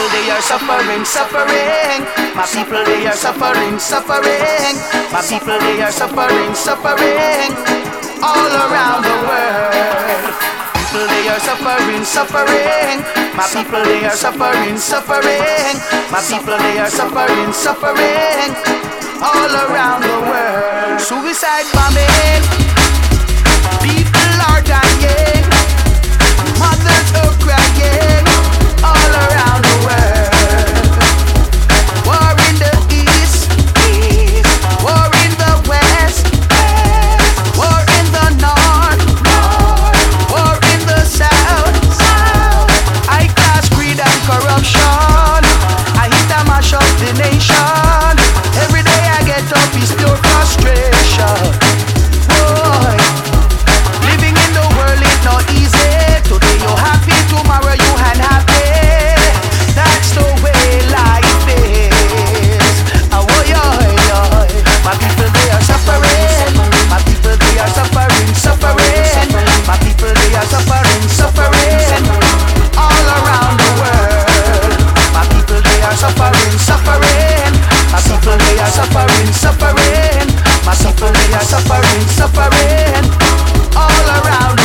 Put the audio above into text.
people they are suffering, suffering. My people they are suffering, suffering. My people they are suffering, suffering. All around the world. People they are suffering, suffering. My people they are suffering, suffering. My people they are suffering, suffering. All around the world. Suicide bombing. People are dying. Mothers are crying. All around the world. War in the east, war in the west, war in the north, war in the south. High class greed and corruption. I hit and mash up the nation. Every day I get up is pure frustration. Boy, living in the world is not easy. Today you're happy, tomorrow you unhappy. That's the way life is. Oh, my people they are suffering. My people they are suffering, suffering. My people they are suffering, suffering. All around the world. My people they are suffering, suffering. My people they are suffering, suffering. My people they are suffering, suffering. All around.